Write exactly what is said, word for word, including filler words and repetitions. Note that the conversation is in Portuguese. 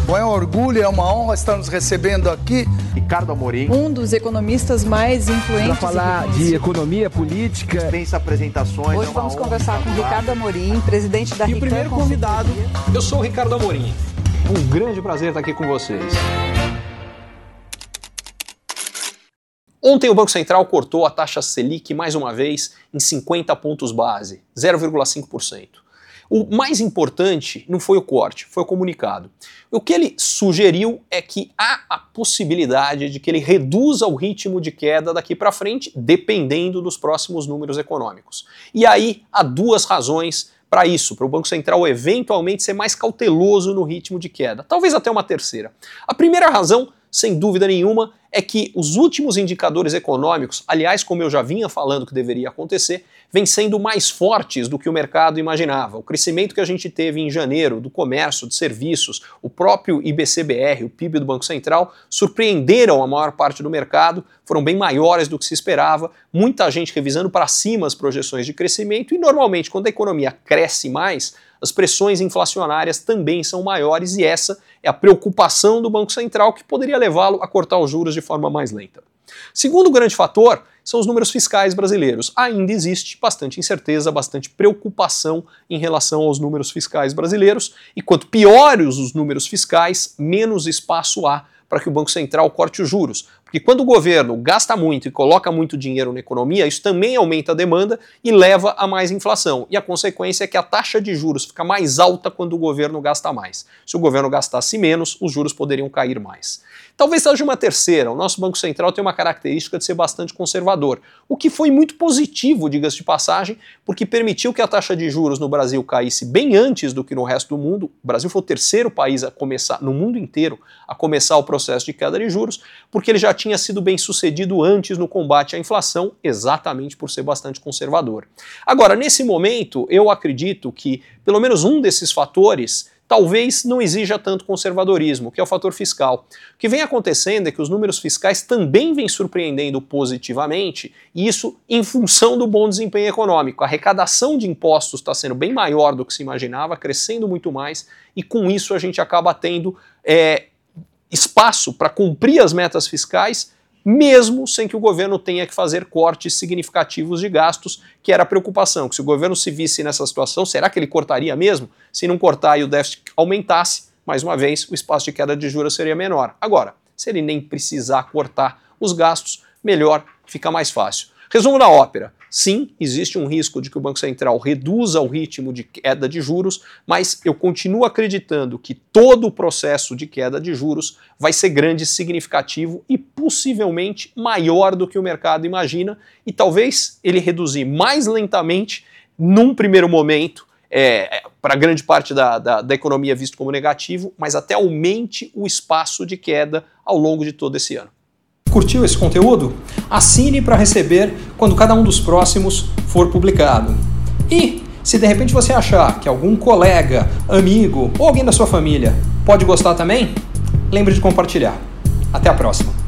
É um orgulho, é uma honra estar nos recebendo aqui. Ricardo Amorim, um dos economistas mais influentes. Para falar de economia política. Dispensa apresentações. Hoje vamos conversar com Ricardo Amorim, presidente da E o primeiro convidado, eu sou o Ricardo Amorim. Um grande prazer estar aqui com vocês. Ontem o Banco Central cortou a taxa Selic mais uma vez em cinquenta pontos base, zero vírgula cinco por cento. O mais importante não foi o corte, foi o comunicado. O que ele sugeriu é que há a possibilidade de que ele reduza o ritmo de queda daqui para frente, dependendo dos próximos números econômicos. E aí há duas razões para isso, para o Banco Central eventualmente ser mais cauteloso no ritmo de queda. Talvez até uma terceira. A primeira razão, sem dúvida nenhuma, é que os últimos indicadores econômicos, aliás, como eu já vinha falando que deveria acontecer, vêm sendo mais fortes do que o mercado imaginava. O crescimento que a gente teve em janeiro do comércio, de serviços, o próprio I B C B R, o P I B do Banco Central, surpreenderam a maior parte do mercado, foram bem maiores do que se esperava, muita gente revisando para cima as projeções de crescimento e normalmente quando a economia cresce mais, as pressões inflacionárias também são maiores e essa é a preocupação do Banco Central que poderia levá-lo a cortar os juros de forma mais lenta. Segundo grande fator são os números fiscais brasileiros. Ainda existe bastante incerteza, bastante preocupação em relação aos números fiscais brasileiros e quanto piores os números fiscais, menos espaço há para que o Banco Central corte os juros. Porque quando o governo gasta muito e coloca muito dinheiro na economia, isso também aumenta a demanda e leva a mais inflação. E a consequência é que a taxa de juros fica mais alta quando o governo gasta mais. Se o governo gastasse menos, os juros poderiam cair mais. Talvez seja uma terceira. O nosso Banco Central tem uma característica de ser bastante conservador, o que foi muito positivo, diga-se de passagem, porque permitiu que a taxa de juros no Brasil caísse bem antes do que no resto do mundo. O Brasil foi o terceiro país a começar, no mundo inteiro, a começar o processo de queda de juros, porque ele já tinha sido bem sucedido antes no combate à inflação, exatamente por ser bastante conservador. Agora, nesse momento, eu acredito que pelo menos um desses fatores talvez não exija tanto conservadorismo, que é o fator fiscal. O que vem acontecendo é que os números fiscais também vêm surpreendendo positivamente, e isso em função do bom desempenho econômico. A arrecadação de impostos está sendo bem maior do que se imaginava, crescendo muito mais, e com isso a gente acaba tendo é, espaço para cumprir as metas fiscais, mesmo sem que o governo tenha que fazer cortes significativos de gastos, que era a preocupação, que se o governo se visse nessa situação, será que ele cortaria mesmo? Se não cortar e o déficit aumentasse, mais uma vez, o espaço de queda de juros seria menor. Agora, se ele nem precisar cortar os gastos, melhor, fica mais fácil. Resumo da ópera. Sim, existe um risco de que o Banco Central reduza o ritmo de queda de juros, mas eu continuo acreditando que todo o processo de queda de juros vai ser grande, significativo e possivelmente maior do que o mercado imagina, e talvez ele reduzir mais lentamente num primeiro momento, é, para grande parte da, da, da economia visto como negativo, mas até aumente o espaço de queda ao longo de todo esse ano. Curtiu esse conteúdo? Assine para receber quando cada um dos próximos for publicado. E se de repente você achar que algum colega, amigo ou alguém da sua família pode gostar também, lembre de compartilhar. Até a próxima!